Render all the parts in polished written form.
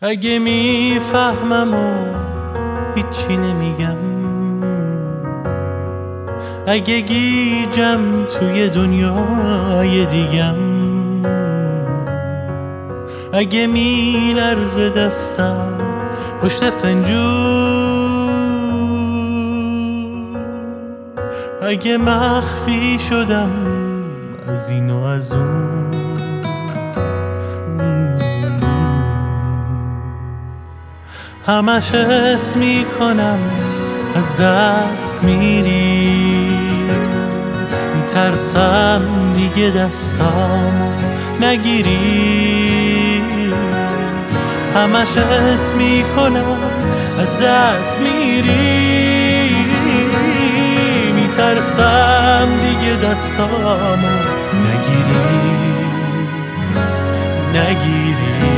اگه میفهمم و هیچی نمیگم، اگه گیجم توی دنیای دیگم، اگه میلرزه دستم پشت فنجون، اگه مخفی شدم از این و از اون، همش حس میکنم از دست میری، میترسم دیگه دستامو نگیری، همش حس میکنم از دست میری، میترسم دیگه دستامو نگیری.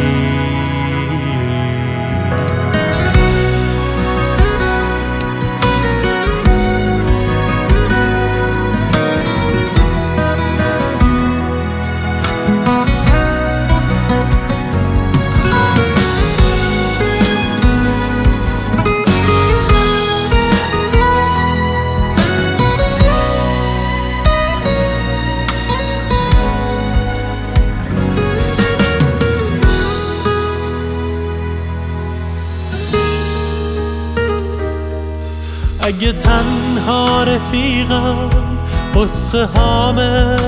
اگه تنها رفیقم قصه هامه،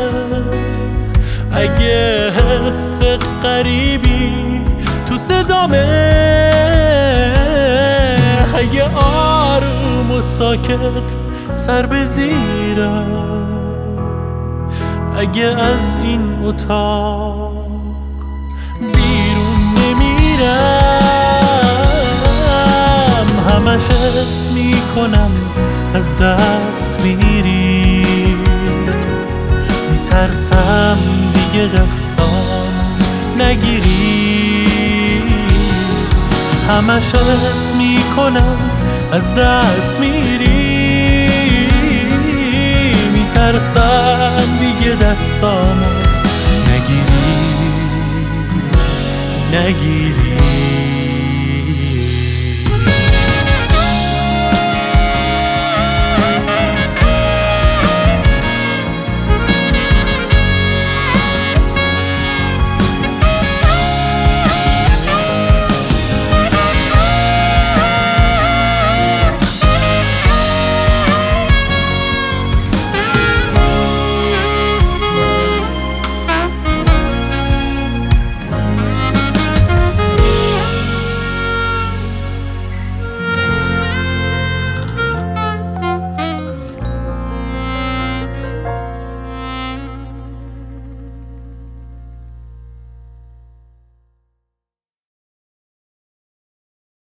اگه حس غریبی تو صدامه، اگه آروم و ساکت سر به زیرم، اگه از این اتاق بیرون نمیرم، همش حس میکنم از دست میری، میترسم دیگه دستام نگیری، همش حس میکنم از دست میری، میترسم دیگه دستام نگیری.